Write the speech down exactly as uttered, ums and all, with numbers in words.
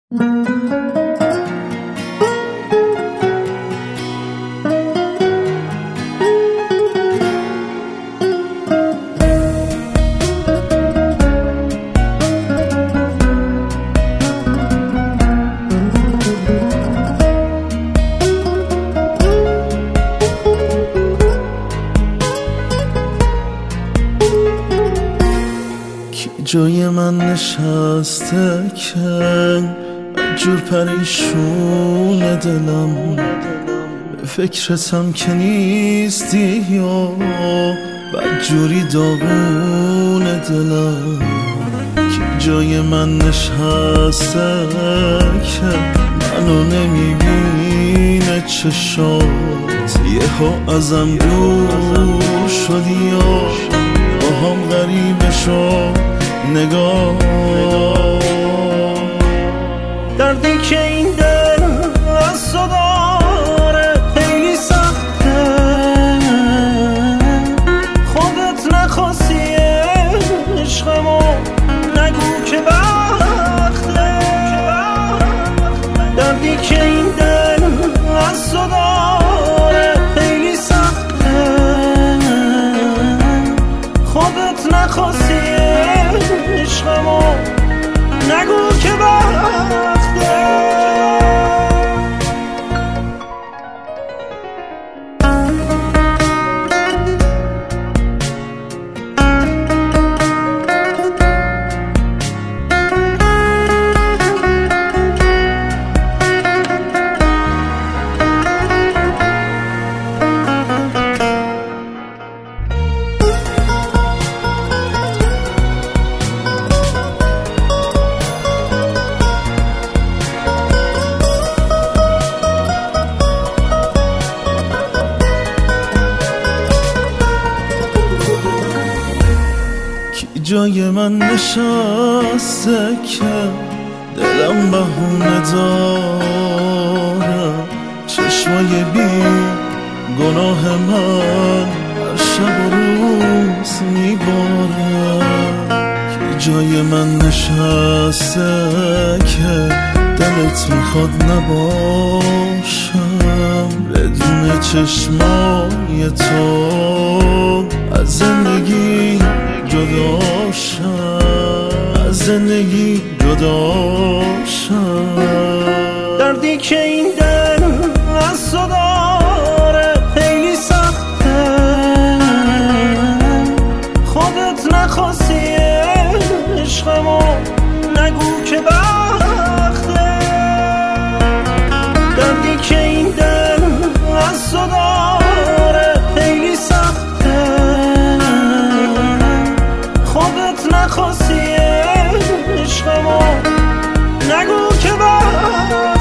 جای من نشسته که جور پریشون دلم، به فکرتم که نیستی یا بدجوری داغون دلم. که جای من نشسته که منو نمیبینه چشات، یه ها ازم دور شدی یا با هم غریبه شد نگاه. دردی که این دل از تو داره خیلی سخته، خودت نخواستی عشقمو نگو که وقته. دردی که این دل از تو داره خیلی سخته، خودت نخواستی عشقمو نگو که وقته. جای من نشسته که دلم بهونه داره، چشمای بی گناه من هر شب و روز میباره. جای من نشسته که دلت میخواد نباشم، بدون چشمای تو از زندگی جداشم، از زندگی جداشم. دردی که این دل از تو داره خیلی سخته، خودت نخواستی عشقمو نگو که وقته. دردی که این دل از تو داره خیلی سخته، خودت نخواستی عشقمو نگو که وقته.